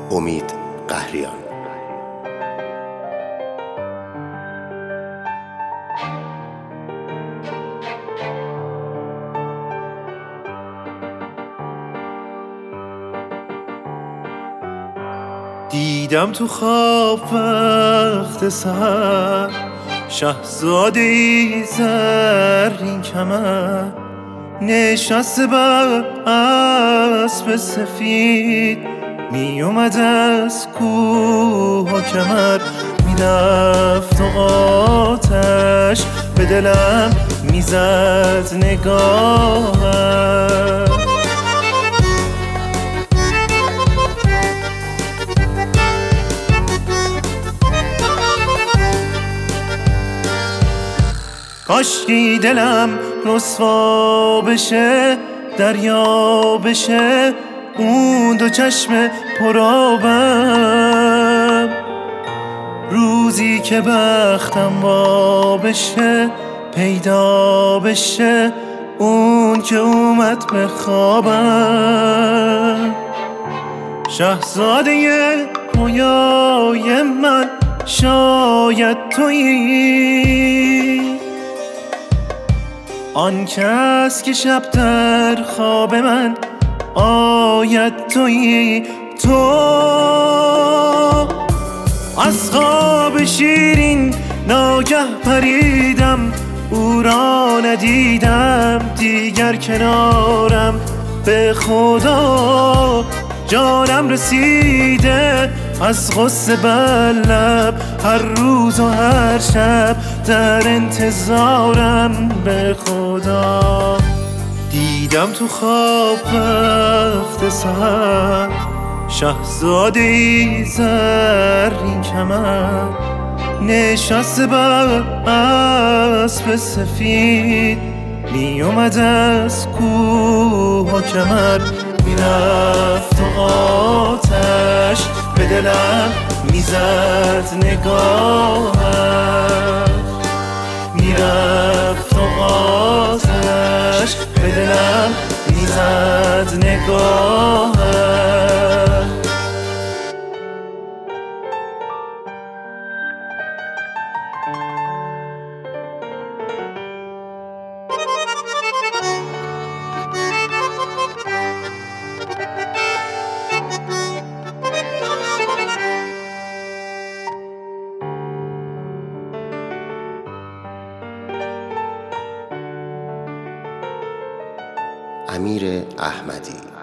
امید قهریان. دیدم تو خواب وقت سحر شهزاده ای زرین کمر، نشسته بر اسب سفید، می اومد از کوه و کمر، میرفت و آتش به دلم میزد نگاهش. کاشکی دلم رسوا بشه، دریا بشه اون دو چشم پرآبم، روزی که بختم وا بشه، پیدا بشه اون که اومد به خوابم. شهزاده رویای من شاید تویی، آن کس که شب در خواب من آید تویی. تو از خواب شیرین ناگه پریدم، او را ندیدم دیگر کنارم، به خدا جانم رسیده از غصه بر لب، هر روز و هر شب در انتظارم، به خدا. دیدم تو خواب وقت سحر شهزاده ای زرین کمر، نشسته بر اسب سفید، می اومد از کوه و کمر، میرفت و آتش به دلم میزد نگاهش، میرفت و آتش به دلم میزد نگاهش. امیر احمدی.